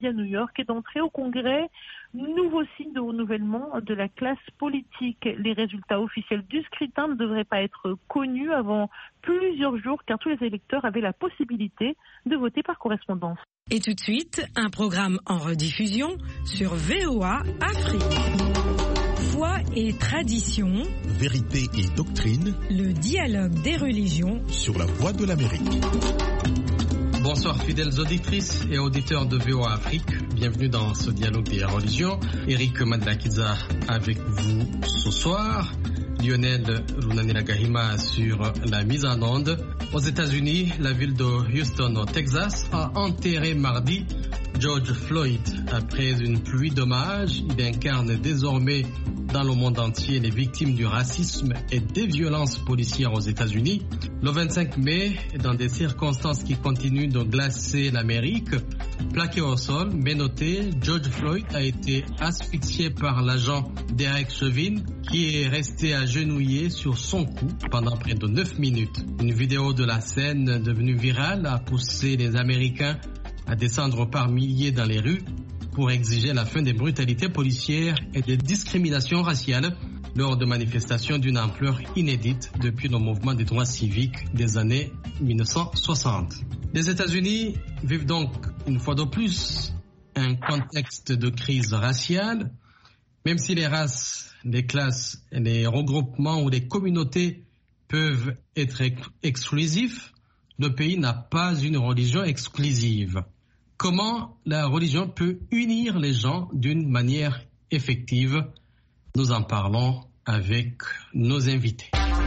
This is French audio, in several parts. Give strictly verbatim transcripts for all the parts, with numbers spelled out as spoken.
à New York et d'entrer au Congrès. Nouveau signe de renouvellement de la classe politique. Les résultats officiels du scrutin ne devraient pas être connus avant plusieurs jours car tous les électeurs avaient la possibilité de voter par correspondance. Et tout de suite, un programme en rediffusion sur V O A Afrique. Foi et tradition, vérité et doctrine, le dialogue des religions sur la voie de l'Amérique. Bonsoir fidèles auditrices et auditeurs de V O A Afrique, bienvenue dans ce dialogue des religions. Eric Madlakiza avec vous ce soir, Lionel Lunaniragahima sur la mise en onde. Aux États-Unis, la ville de Houston au Texas a enterré mardi George Floyd. Après une pluie d'hommages, il incarne désormais dans le monde entier les victimes du racisme et des violences policières aux États-Unis. Le vingt-cinq mai, dans des circonstances qui continuent de glacer l'Amérique, plaqué au sol, menotté, George Floyd a été asphyxié par l'agent Derek Chauvin qui est resté agenouillé sur son cou pendant près de neuf minutes. Une vidéo de la scène devenue virale a poussé les Américains à descendre par milliers dans les rues pour exiger la fin des brutalités policières et des discriminations raciales lors de manifestations d'une ampleur inédite depuis le mouvement des droits civiques des années mille neuf cent soixante. Les États-Unis vivent donc une fois de plus un contexte de crise raciale, même si les races, les classes, les regroupements ou les communautés peuvent être ex- exclusifs, le pays n'a pas une religion exclusive. Comment la religion peut unir les gens d'une manière effective? Nous en parlons avec nos invités.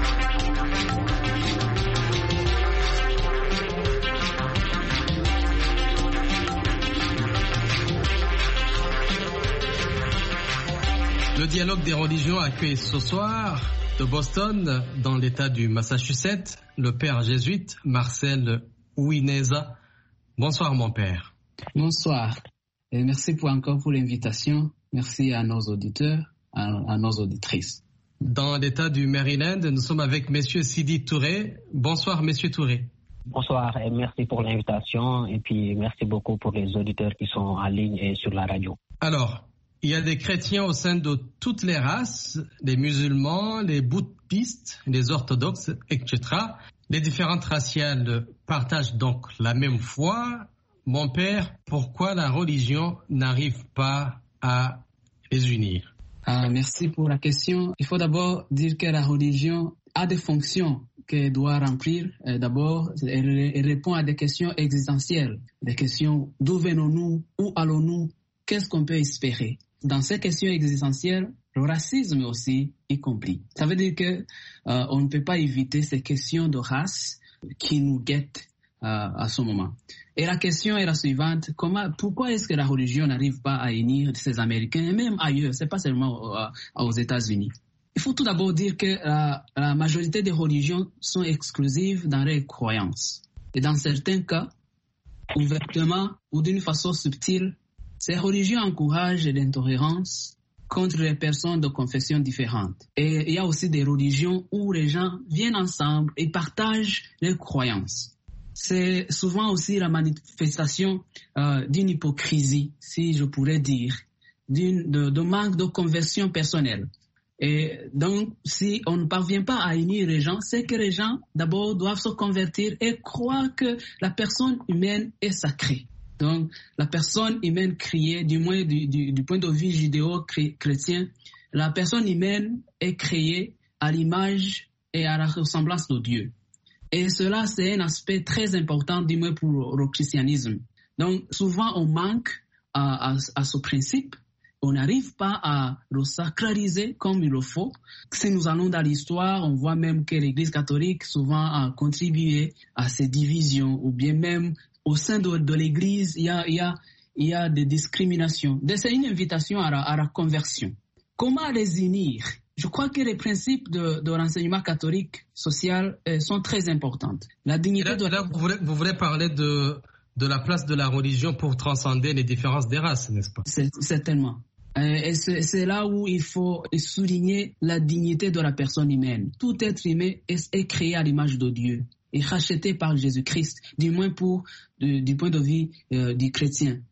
Le dialogue des religions accueille ce soir de Boston, dans l'État du Massachusetts, le père jésuite Marcel Ouineza. Bonsoir mon père. Bonsoir et merci pour encore pour l'invitation. Merci à nos auditeurs, à, à nos auditrices. Dans l'État du Maryland, nous sommes avec Monsieur Sidi Touré. Bonsoir Monsieur Touré. Bonsoir et merci pour l'invitation et puis merci beaucoup pour les auditeurs qui sont en ligne et sur la radio. Alors, il y a des chrétiens au sein de toutes les races, les musulmans, les bouddhistes, les orthodoxes, et cetera. Les différentes raciales partagent donc la même foi. Mon père, pourquoi la religion n'arrive pas à les unir? Ah, merci pour la question. Il faut d'abord dire que la religion a des fonctions qu'elle doit remplir. Et d'abord, elle, elle répond à des questions existentielles, des questions d'où venons-nous, où allons-nous, qu'est-ce qu'on peut espérer. Dans ces questions existentielles, le racisme aussi y compris. Ça veut dire que euh, on ne peut pas éviter ces questions de race qui nous guettent euh, à ce moment. Et la question est la suivante: comment, pourquoi est-ce que la religion n'arrive pas à unir ces Américains et même ailleurs? C'est pas seulement euh, aux États-Unis. Il faut tout d'abord dire que la, la majorité des religions sont exclusives dans leurs croyances. Et dans certains cas, ouvertement ou d'une façon subtile, ces religions encouragent l'intolérance contre les personnes de confessions différentes. Et il y a aussi des religions où les gens viennent ensemble et partagent leurs croyances. C'est souvent aussi la manifestation euh, d'une hypocrisie, si je pourrais dire, d'une, de, de manque de conversion personnelle. Et donc, si on ne parvient pas à unir les gens, c'est que les gens, d'abord, doivent se convertir et croire que la personne humaine est sacrée. Donc, la personne humaine créée, du moins du, du, du point de vue judéo-chrétien, la personne humaine est créée à l'image et à la ressemblance de Dieu. Et cela, c'est un aspect très important, du moins pour le christianisme. Donc, souvent, on manque à, à, à ce principe. On n'arrive pas à le sacraliser comme il le faut. Si nous allons dans l'histoire, on voit même que l'Église catholique souvent a contribué à ces divisions, ou bien même au sein de, de l'Église, il y a, il y a, il y a des discriminations. Donc, c'est une invitation à la, à la conversion. Comment les unir? Je crois que les principes de, de l'enseignement catholique social euh, sont très importants. La dignité là, de... là, vous, voulez, vous voulez parler de, de la place de la religion pour transcender les différences des races, n'est-ce pas? C'est, certainement. Euh, et c'est, c'est là où il faut souligner la dignité de la personne humaine. Tout être humain est, est créé à l'image de Dieu et racheté par Jésus-Christ, du moins pour du, du point de vue euh, du chrétien.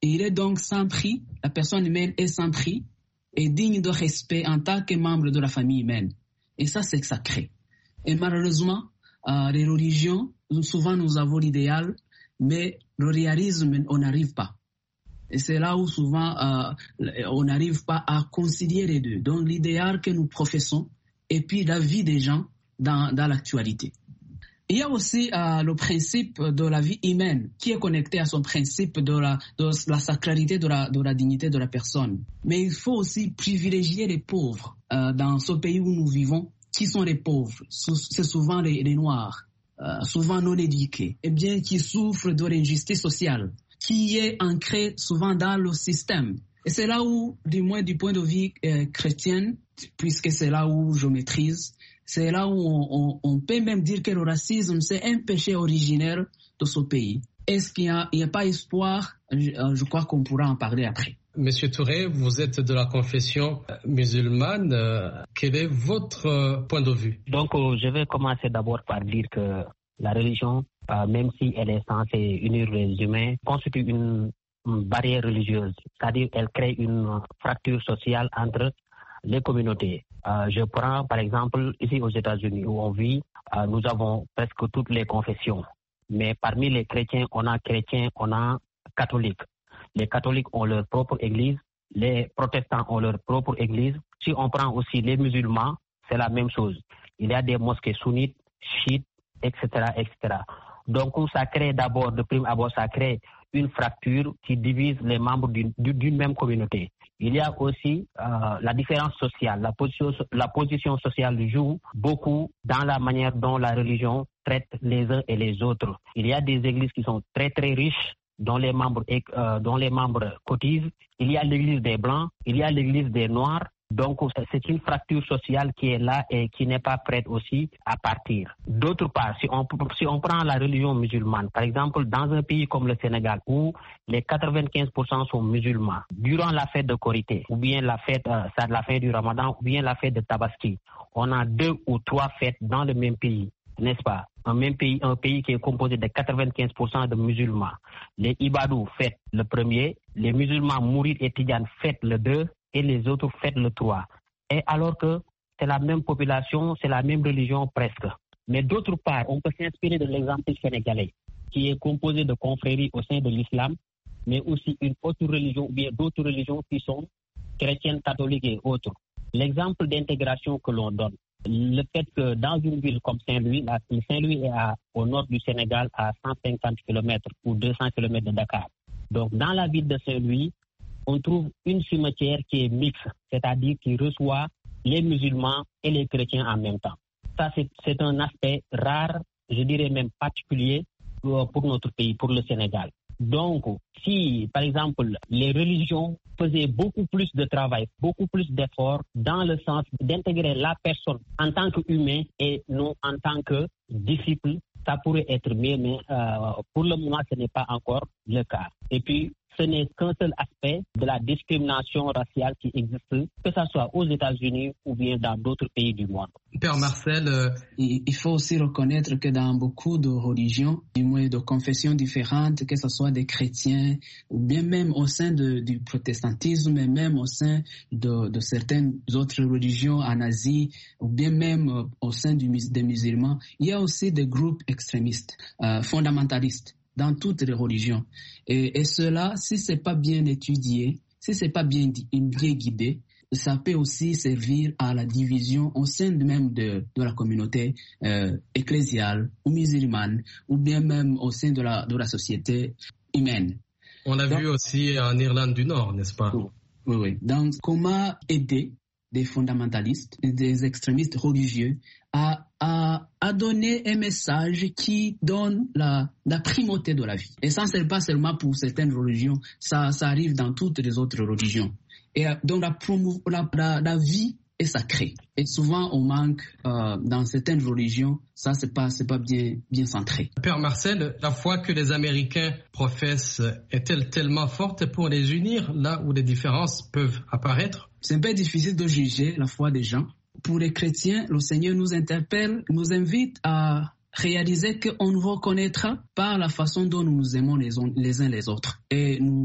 Il est donc sans prix, la personne humaine est sans prix et digne de respect en tant que membre de la famille humaine. Et ça, c'est sacré. Et malheureusement, euh, les religions, souvent nous avons l'idéal, mais le réalisme, on n'arrive pas. Et c'est là où souvent euh, on n'arrive pas à concilier les deux. Donc l'idéal que nous professons et puis la vie des gens dans, dans l'actualité. Il y a aussi euh, le principe de la vie humaine qui est connecté à son principe de la, de la sacralité de la, de la dignité de la personne. Mais il faut aussi privilégier les pauvres euh, dans ce pays où nous vivons. Qui sont les pauvres? C'est souvent les, les Noirs, euh, souvent non éduqués, et bien qui souffrent de l'injustice sociale, qui est ancrée souvent dans le système. Et c'est là où, du moins du point de vue euh, chrétien, puisque c'est là où je maîtrise, c'est là où on, on, on peut même dire que le racisme, c'est un péché originaire de ce pays. Est-ce qu'il n'y a, a pas espoir? je, je crois qu'on pourra en parler après. Monsieur Touré, vous êtes de la confession musulmane. Quel est votre point de vue? Donc, euh, je vais commencer d'abord par dire que la religion, euh, même si elle est censée unir les humains, constitue une, une barrière religieuse. C'est-à-dire qu'elle crée une fracture sociale entre les communautés. Euh, je prends par exemple ici aux États-Unis où on vit, euh, nous avons presque toutes les confessions. Mais parmi les chrétiens, on a chrétiens, on a catholiques. Les catholiques ont leur propre église, les protestants ont leur propre église. Si on prend aussi les musulmans, c'est la même chose. Il y a des mosquées sunnites, chiites, et cetera, et cetera. Donc ça crée d'abord, de prime abord, ça crée une fracture qui divise les membres d'une, d'une même communauté. Il y a aussi euh, la différence sociale. La position, la position sociale joue beaucoup dans la manière dont la religion traite les uns et les autres. Il y a des églises qui sont très très riches, dont les membres, euh, dont les membres cotisent. Il y a l'église des Blancs, il y a l'église des Noirs. Donc, c'est une fracture sociale qui est là et qui n'est pas prête aussi à partir. D'autre part, si on, si on prend la religion musulmane, par exemple, dans un pays comme le Sénégal, où les quatre-vingt-quinze pour cent sont musulmans, durant la fête de Korité, ou bien la fête, euh, ça, la fête du Ramadan, ou bien la fête de Tabaski, on a deux ou trois fêtes dans le même pays, n'est-ce pas? Un même pays, un pays qui est composé de quatre-vingt-quinze pour cent de musulmans. Les Ibadou fêtent le premier, les musulmans Mourides et Tidjanes fêtent le deux, et les autres fêtent le trois. Et alors que c'est la même population, c'est la même religion presque. Mais d'autre part, on peut s'inspirer de l'exemple sénégalais, qui est composé de confréries au sein de l'islam, mais aussi une autre religion, ou bien d'autres religions qui sont chrétiennes, catholiques et autres. L'exemple d'intégration que l'on donne, le fait que dans une ville comme Saint-Louis, Saint-Louis est à, au nord du Sénégal à cent cinquante kilomètres ou deux cents kilomètres de Dakar. Donc dans la ville de Saint-Louis, on trouve une cimetière qui est mixte, c'est-à-dire qui reçoit les musulmans et les chrétiens en même temps. Ça, c'est, c'est un aspect rare, je dirais même particulier pour, pour notre pays, pour le Sénégal. Donc, si, par exemple, les religions faisaient beaucoup plus de travail, beaucoup plus d'efforts dans le sens d'intégrer la personne en tant qu'humain et non en tant que disciple, ça pourrait être mieux, mais euh, pour le moment, ce n'est pas encore le cas. Et puis, ce n'est qu'un seul aspect de la discrimination raciale qui existe, que ce soit aux États-Unis ou bien dans d'autres pays du monde. Père Marcel, euh... il faut aussi reconnaître que dans beaucoup de religions, du moins de confessions différentes, que ce soit des chrétiens ou bien même au sein de, du protestantisme et même au sein de, de certaines autres religions en Asie ou bien même au sein du, des musulmans, il y a aussi des groupes extrémistes, euh, fondamentalistes dans toutes les religions. Et, et cela, si c'est pas bien étudié, si c'est pas bien, bien guidé, ça peut aussi servir à la division au sein même de, de la communauté euh, ecclésiale ou musulmane, ou bien même au sein de la, de la société humaine. On l'a vu aussi en Irlande du Nord, n'est-ce pas? Oui, oui. Donc, comment aider des fondamentalistes, des extrémistes religieux à, à, à donner un message qui donne la, la primauté de la vie. Et ça, c'est pas seulement pour certaines religions, ça, ça arrive dans toutes les autres religions. Et donc, la, promo, la, la, la vie est sacrée. Et souvent, on manque, euh, dans certaines religions, ça, c'est pas, c'est pas bien, bien centré. Père Marcel, la foi que les Américains professent est-elle tellement forte pour les unir, là où les différences peuvent apparaître? C'est un peu difficile de juger la foi des gens. Pour les chrétiens, le Seigneur nous interpelle, nous invite à réaliser qu'on nous reconnaîtra par la façon dont nous nous aimons les uns les, uns les autres. Et nous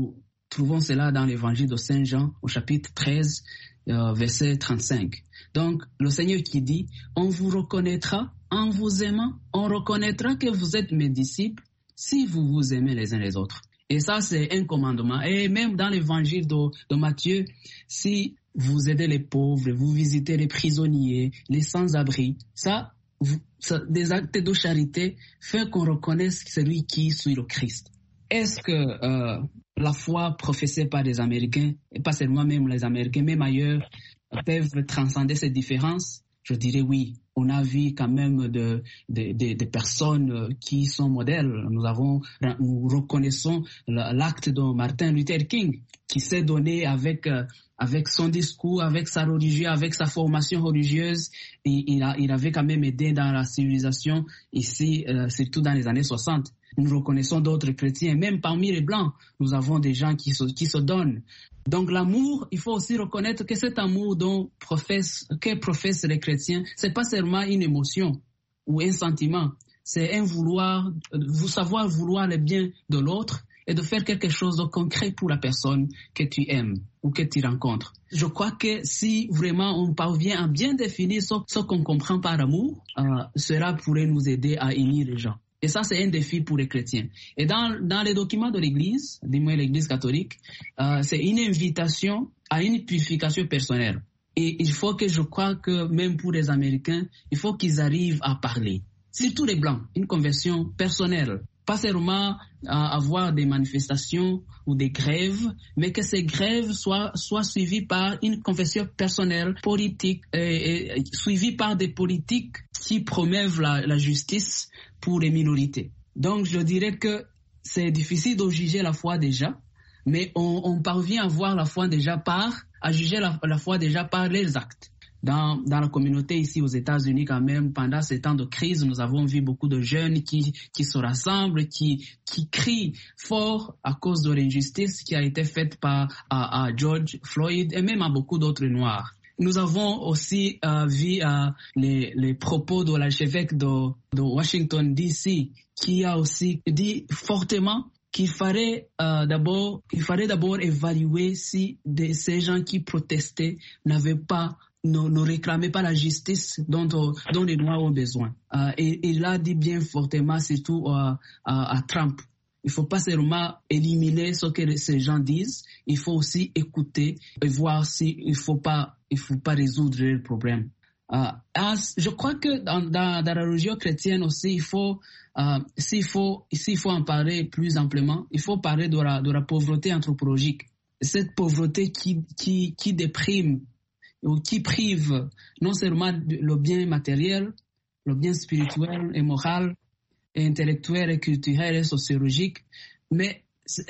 trouvons cela dans l'évangile de Saint Jean au chapitre treize, euh, verset trente-cinq. Donc, le Seigneur qui dit, on vous reconnaîtra en vous aimant, on reconnaîtra que vous êtes mes disciples si vous vous aimez les uns les autres. Et ça, c'est un commandement. Et même dans l'évangile de, de Matthieu, si vous aidez les pauvres, vous visitez les prisonniers, les sans-abri, ça, vous, ça, des actes de charité font qu'on reconnaisse celui qui suit le Christ. Est-ce que euh, la foi professée par les Américains, et pas seulement même les Américains, même ailleurs, peuvent transcender ces différences? Je dirais oui. On a vu quand même de, de, de, de personnes qui sont modèles. Nous avons, nous reconnaissons l'acte de Martin Luther King qui s'est donné avec, avec son discours, avec sa religion, avec sa formation religieuse. Et il, a, il avait quand même aidé dans la civilisation ici, euh, surtout dans les années soixante. Nous reconnaissons d'autres chrétiens, même parmi les Blancs, nous avons des gens qui se, qui se donnent. Donc l'amour, il faut aussi reconnaître que cet amour dont professe, que professent les chrétiens, c'est pas seulement une émotion ou un sentiment, c'est un vouloir, vous savoir vouloir le bien de l'autre et de faire quelque chose de concret pour la personne que tu aimes ou que tu rencontres. Je crois que si vraiment on parvient à bien définir ce, ce qu'on comprend par amour, euh, cela pourrait nous aider à unir les gens. Et ça, c'est un défi pour les chrétiens. Et dans, dans les documents de l'Église, du moins l'Église catholique, euh, c'est une invitation à une purification personnelle. Et il faut que je crois que même pour les Américains, il faut qu'ils arrivent à parler. Surtout les Blancs, une conversion personnelle. Pas seulement à avoir des manifestations ou des grèves, mais que ces grèves soient, soient suivies par une conversion personnelle, politique, et, et suivies par des politiques qui promeuvent la, la justice pour les minorités. Donc, je dirais que c'est difficile de juger la foi déjà, mais on, on parvient à voir la foi déjà par, à juger la, la foi déjà par les actes. Dans, dans la communauté ici aux États-Unis quand même, pendant ces temps de crise, nous avons vu beaucoup de jeunes qui, qui se rassemblent, qui, qui crient fort à cause de l'injustice qui a été faite par à, à George Floyd et même à beaucoup d'autres Noirs. Nous avons aussi euh, vu euh, les, les propos de l'archevêque de, de Washington D C qui a aussi dit fortement qu'il fallait euh, d'abord, il fallait d'abord évaluer si de, ces gens qui protestaient n'avaient pas Ne, ne réclamez pas la justice dont, dont les Noirs ont besoin. Euh, et il a dit bien fortement, surtout euh, à, à Trump, il ne faut pas seulement éliminer ce que ces gens disent, il faut aussi écouter et voir s'il ne faut pas, il faut pas résoudre le problème. Euh, je crois que dans, dans, dans la religion chrétienne aussi, il faut, euh, s'il faut, s'il faut en parler plus amplement, il faut parler de la, de la pauvreté anthropologique. Cette pauvreté qui, qui, qui déprime ou qui prive non seulement le bien matériel, le bien spirituel et moral, et intellectuel et culturel et sociologique, mais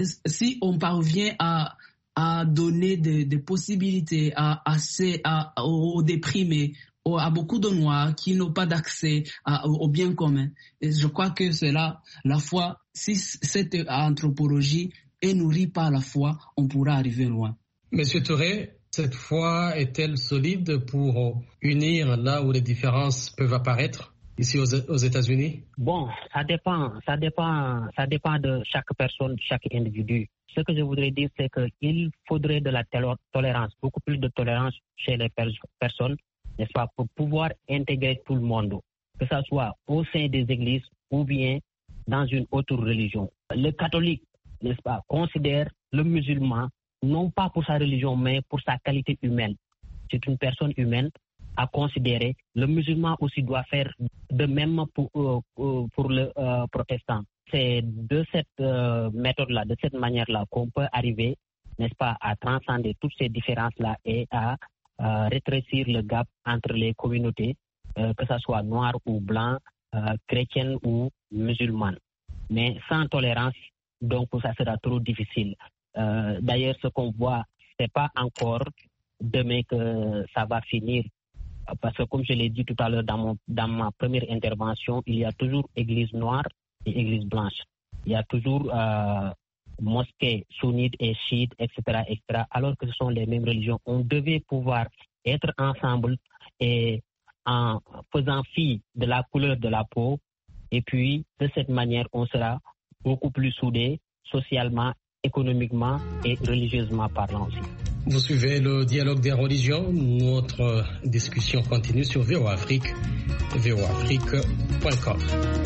si on parvient à, à donner des, des possibilités à, à, ces, à, aux déprimés, à beaucoup de Noirs qui n'ont pas d'accès à, au bien commun, et je crois que c'est là la foi, si cette anthropologie est nourrie par la foi, on pourra arriver loin. Monsieur Touré, cette foi est-elle solide pour unir là où les différences peuvent apparaître ici aux, aux États-Unis? Bon, ça dépend, ça dépend, ça dépend de chaque personne, de chaque individu. Ce que je voudrais dire, c'est qu'il faudrait de la tolérance, beaucoup plus de tolérance chez les pers- personnes, n'est-ce pas, pour pouvoir intégrer tout le monde, que ce soit au sein des églises ou bien dans une autre religion. Le catholique, n'est-ce pas, considère le musulman non pas pour sa religion, mais pour sa qualité humaine. C'est une personne humaine à considérer. Le musulman aussi doit faire de même pour, euh, pour le euh, protestant. C'est de cette euh, méthode-là, de cette manière-là qu'on peut arriver, n'est-ce pas, à transcender toutes ces différences-là et à euh, rétrécir le gap entre les communautés, euh, que ce soit noir ou blanc, euh, chrétienne ou musulmane. Mais sans tolérance, donc ça sera trop difficile. Euh, d'ailleurs, ce qu'on voit, c'est pas encore demain que ça va finir. Parce que comme je l'ai dit tout à l'heure dans, mon, dans ma première intervention, il y a toujours église noire et église blanche. Il y a toujours euh, mosquées sunnites et chiites, et cetera, et cetera, alors que ce sont les mêmes religions. On devait pouvoir être ensemble et en faisant fi de la couleur de la peau. Et puis, de cette manière, on sera beaucoup plus soudés socialement économiquement et religieusement parlant aussi. Vous suivez le dialogue des religions. Notre discussion continue sur V O A Afrique, v o afrique point com.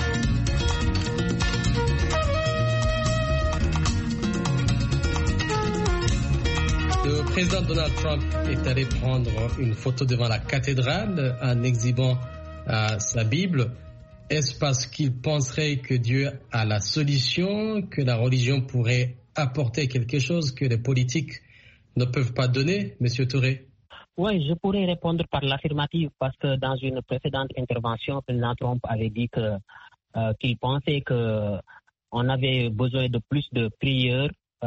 Le président Donald Trump est allé prendre une photo devant la cathédrale en exhibant euh, sa Bible. Est-ce parce qu'il penserait que Dieu a la solution, que la religion pourrait apporter quelque chose que les politiques ne peuvent pas donner, M. Touré? Oui, je pourrais répondre par l'affirmative parce que dans une précédente intervention, le président Trump avait dit que, euh, qu'il pensait qu'on avait besoin de plus de prières.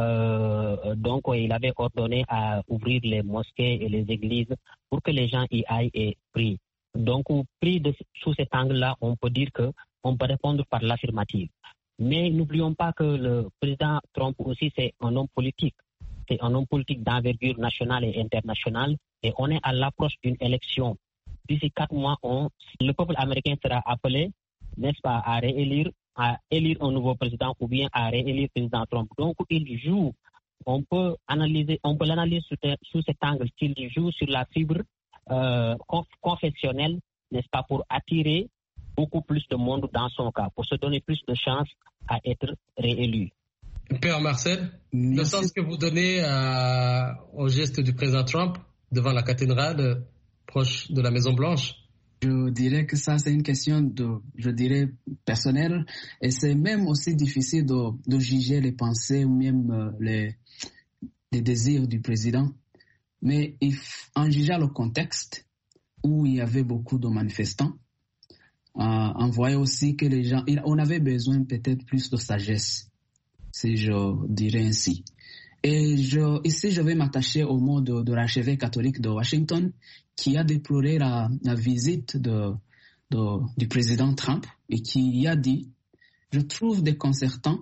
Euh, donc, ouais, il avait ordonné à ouvrir les mosquées et les églises pour que les gens y aillent et prient. Donc, pris de, sous cet angle-là, on peut dire qu'on peut répondre par l'affirmative. Mais n'oublions pas que le président Trump aussi, c'est un homme politique. C'est un homme politique d'envergure nationale et internationale. Et on est à l'approche d'une élection. D'ici quatre mois, on, le peuple américain sera appelé, n'est-ce pas, à réélire à élire un nouveau président ou bien à réélire le président Trump. Donc, il joue, on peut analyser, on peut l'analyser sous, sous cet angle, qu'il joue sur la fibre euh, confessionnelle, n'est-ce pas, pour attirer beaucoup plus de monde dans son cas, pour se donner plus de chances à être réélu. Père Marcel, Merci. Le sens que vous donnez euh, au geste du président Trump devant la cathédrale euh, proche de la Maison-Blanche? Je dirais que ça, c'est une question de, je dirais, personnelle. Et c'est même aussi difficile de, de juger les pensées ou même euh, les, les désirs du président. Mais il, en jugeant le contexte où il y avait beaucoup de manifestants, euh, on voyait aussi que les gens, il, on avait besoin peut-être plus de sagesse, si je dirais ainsi. Et je, ici, je vais m'attacher au mot de, de l'archevêque catholique de Washington qui a déploré la, la visite de, de, du président Trump et qui a dit « Je trouve déconcertant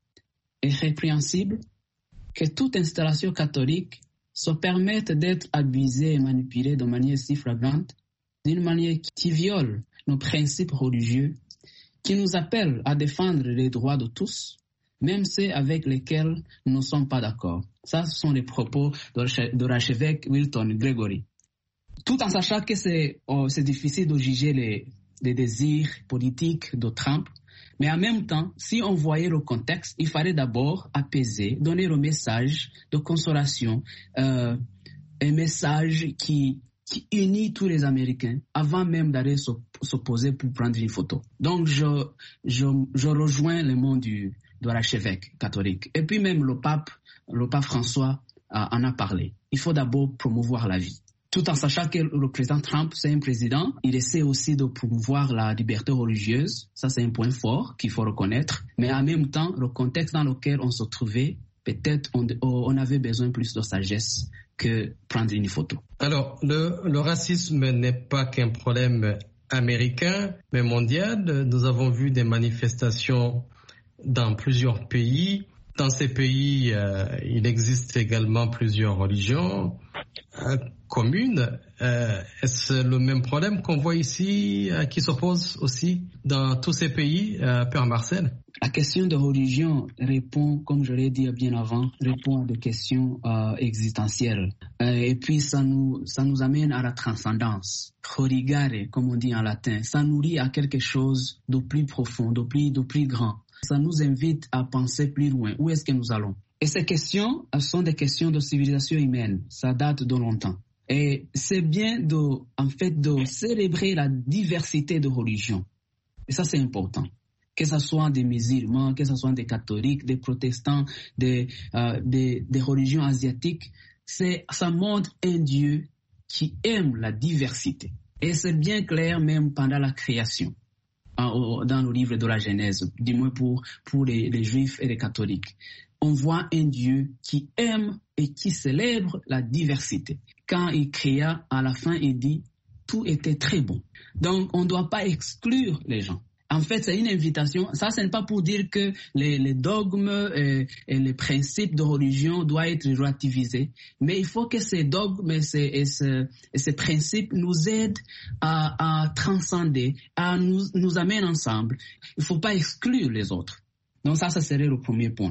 et répréhensible que toute installation catholique se permette d'être abusée et manipulée de manière si flagrante, d'une manière qui viole nos principes religieux, qui nous appelle à défendre les droits de tous, même ceux avec lesquels nous ne sommes pas d'accord. » Ça, ce sont les propos de l'archevêque Wilton Gregory. Tout en sachant que c'est, oh, c'est difficile de juger les, les désirs politiques de Trump, mais en même temps, si on voyait le contexte, il fallait d'abord apaiser, donner le message de consolation, euh, un message qui, qui unit tous les Américains avant même d'aller s'opposer pour prendre une photo. Donc, je, je, je rejoins le mot du de l'archevêque catholique. Et puis même le pape, le pape François euh, en a parlé. Il faut d'abord promouvoir la vie. Tout en sachant que le président Trump, c'est un président, il essaie aussi de promouvoir la liberté religieuse. Ça, c'est un point fort qu'il faut reconnaître. Mais en même temps, le contexte dans lequel on se trouvait, peut-être on, on avait besoin plus de sagesse que prendre une photo. Alors, le, le racisme n'est pas qu'un problème américain, mais mondial. Nous avons vu des manifestations dans plusieurs pays. Dans ces pays, euh, il existe également plusieurs religions euh, communes. Euh, est-ce le même problème qu'on voit ici, euh, qui s'oppose aussi dans tous ces pays, euh, Père Marcel? La question de religion répond, comme je l'ai dit bien avant, répond à des questions euh, existentielles. Euh, et puis, ça nous, ça nous amène à la transcendance. Religare, comme on dit en latin, ça nourrit à quelque chose de plus profond, de plus, de plus grand. Ça nous invite à penser plus loin. Où est-ce que nous allons? Et ces questions sont des questions de civilisation humaine. Ça date de longtemps. Et c'est bien de, en fait, de célébrer la diversité de religions. Et ça, c'est important. Que ce soit des musulmans, que ce soit des catholiques, des protestants, des, euh, des, des religions asiatiques, c'est, ça montre un Dieu qui aime la diversité. Et c'est bien clair même pendant la création, dans le livre de la Genèse, du moins pour, pour les, les juifs et les catholiques. On voit un Dieu qui aime et qui célèbre la diversité. Quand il créa, à la fin, il dit « tout était très bon ». Donc, on ne doit pas exclure les gens. En fait, c'est une invitation. Ça, ce n'est pas pour dire que les, les dogmes et, et les principes de religion doivent être relativisés, mais il faut que ces dogmes et ces, et ces, et ces principes nous aident à, à transcender, à nous, nous amènent ensemble. Il ne faut pas exclure les autres. Donc ça, ça serait le premier point.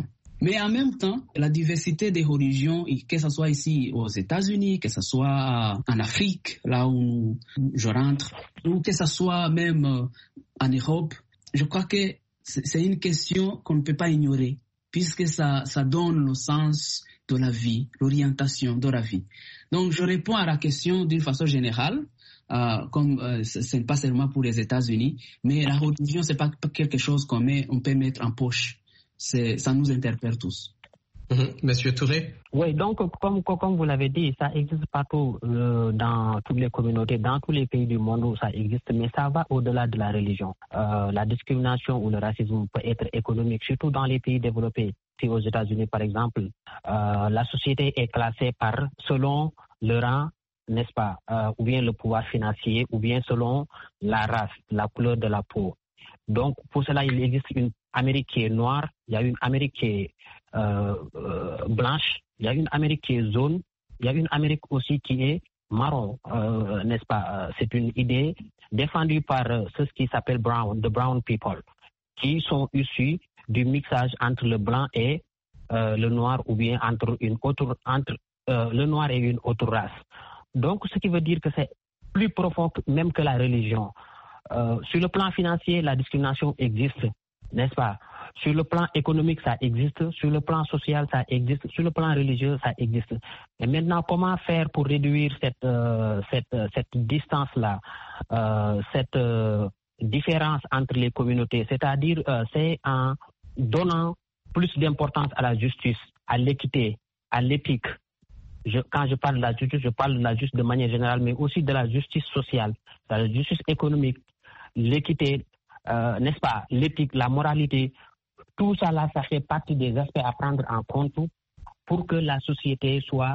Mais en même temps, la diversité des religions, que ce soit ici aux États-Unis, que ce soit en Afrique, là où je rentre, ou que ce soit même en Europe, je crois que c'est une question qu'on ne peut pas ignorer, puisque ça, ça donne le sens de la vie, l'orientation de la vie. Donc, je réponds à la question d'une façon générale, euh, comme euh, ce n'est pas seulement pour les États-Unis, mais la religion, ce n'est pas quelque chose qu'on met, on peut mettre en poche. C'est, ça nous interpelle tous. Mmh. Monsieur Touré? Oui, donc comme, comme vous l'avez dit, ça existe partout euh, dans toutes les communautés, dans tous les pays du monde où ça existe, mais ça va au-delà de la religion. Euh, la discrimination ou le racisme peut être économique, surtout dans les pays développés. Si aux États-Unis, par exemple, euh, la société est classée par selon le rang, n'est-ce pas, euh, ou bien le pouvoir financier, ou bien selon la race, la couleur de la peau. Donc, pour cela, il existe une Amérique qui est noire, il y a une Amérique qui est euh, euh, blanche, il y a une Amérique qui est jaune, il y a une Amérique aussi qui est marron, euh, n'est-ce pas? C'est une idée défendue par euh, ceux qui s'appellent brown, the brown people, qui sont issus du mixage entre le blanc et euh, le noir, ou bien entre une autre, entre euh, le noir et une autre race. Donc, ce qui veut dire que c'est plus profond que, même que la religion. Euh, sur le plan financier, la discrimination existe, n'est-ce pas? Sur le plan économique, ça existe. Sur le plan social, ça existe. Sur le plan religieux, ça existe. Et maintenant, comment faire pour réduire cette, euh, cette, cette distance-là, euh, cette euh, différence entre les communautés? C'est-à-dire, euh, c'est en donnant plus d'importance à la justice, à l'équité, à l'éthique. Je, quand je parle de la justice, je parle de la justice de manière générale, mais aussi de la justice sociale, de la justice économique, l'équité, euh, n'est-ce pas, l'éthique, la moralité. Tout ça là, ça fait partie des aspects à prendre en compte pour que la société soit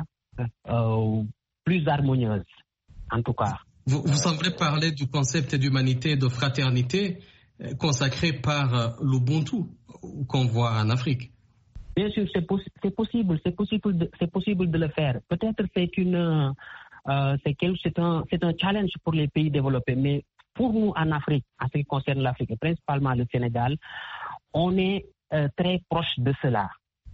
euh, plus harmonieuse, en tout cas. Vous, vous semblez parler du concept d'humanité et de fraternité euh, consacré par euh, l'Ubuntu qu'on voit en Afrique. Bien sûr, c'est, poss- c'est possible, c'est possible, de, c'est possible de le faire. Peut-être c'est une, euh, c'est, quel, c'est un, c'est un challenge pour les pays développés, mais pour nous en Afrique, en ce qui concerne l'Afrique, et principalement le Sénégal, on est euh, très proche de cela.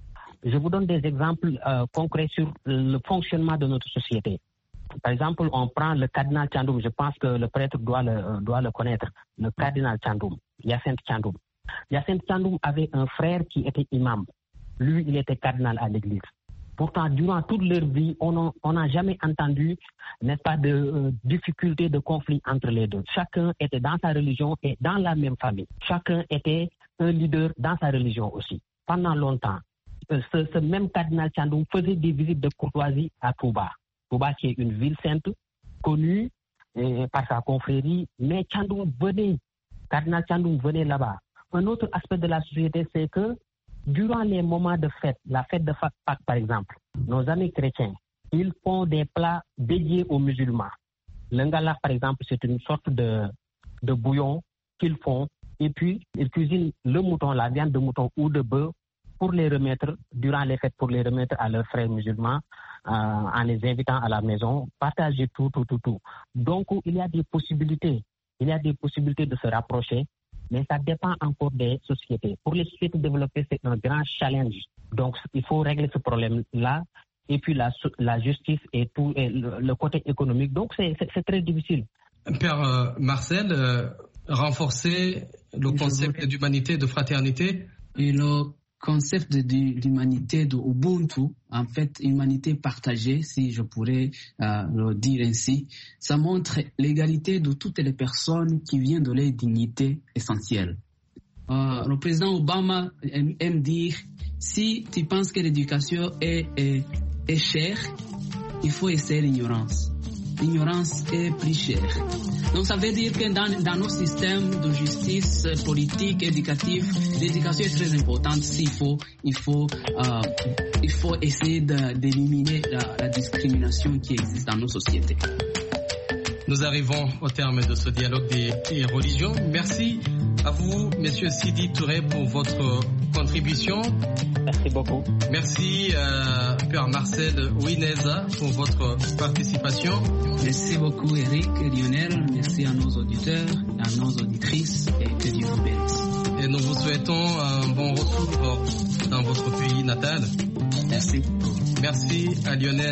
Je vous donne des exemples euh, concrets sur le fonctionnement de notre société. Par exemple, on prend le cardinal Thiandoum, je pense que le prêtre doit le, euh, doit le connaître, le cardinal Thiandoum, Hyacinthe Thiandoum. Hyacinthe Thiandoum avait un frère qui était imam. Lui, il était cardinal à l'église. Pourtant, durant toute leur vie, on n'a jamais entendu, n'est-ce pas, de euh, difficultés, de conflits entre les deux. Chacun était dans sa religion et dans la même famille. Chacun était un leader dans sa religion aussi. Pendant longtemps, euh, ce, ce même cardinal Thiandoum faisait des visites de courtoisie à Touba. Touba qui est une ville sainte, connue euh, par sa confrérie, mais Thiandoum venait, cardinal Thiandoum venait là-bas. Un autre aspect de la société, c'est que durant les moments de fête, la fête de Pâques par exemple, nos amis chrétiens, ils font des plats dédiés aux musulmans. Le ngala par exemple, c'est une sorte de, de bouillon qu'ils font et puis ils cuisinent le mouton, la viande de mouton ou de bœuf pour les remettre, durant les fêtes, pour les remettre à leurs frères musulmans euh, en les invitant à la maison, partager tout, tout, tout, tout. Donc il y a des possibilités, il y a des possibilités de se rapprocher. Mais ça dépend encore des sociétés. Pour les sociétés développées, c'est un grand challenge. Donc, il faut régler ce problème-là. Et puis, la, la justice et tout, et le, le côté économique. Donc, c'est, c'est, c'est très difficile. Père euh, Marcel, euh, renforcer le concept d'humanité, de fraternité. Et le concept de, de, d'humanité, de Ubuntu, en fait, humanité partagée, si je pourrais euh, le dire ainsi, ça montre l'égalité de toutes les personnes qui viennent de leur dignité essentielle. Euh, le président Obama aime, aime dire, si tu penses que l'éducation est, est, est chère, il faut essayer l'ignorance. L'ignorance est plus chère. Donc ça veut dire que dans, dans nos systèmes de justice politique, éducative, l'éducation est très importante. S'il faut, il faut, euh, il faut essayer de, d'éliminer la, la discrimination qui existe dans nos sociétés. Nous arrivons au terme de ce dialogue des, des religions. Merci à vous, Monsieur Sidi Touré, pour votre contribution. Merci beaucoup. Merci, euh, Père Marcel Ouineza, pour votre participation. Merci beaucoup, Eric et Lionel. Merci à nos auditeurs, à nos auditrices et que Dieu vous bénisse. et nous vous souhaitons un bon retour dans votre pays natal. Merci. Merci à Lionel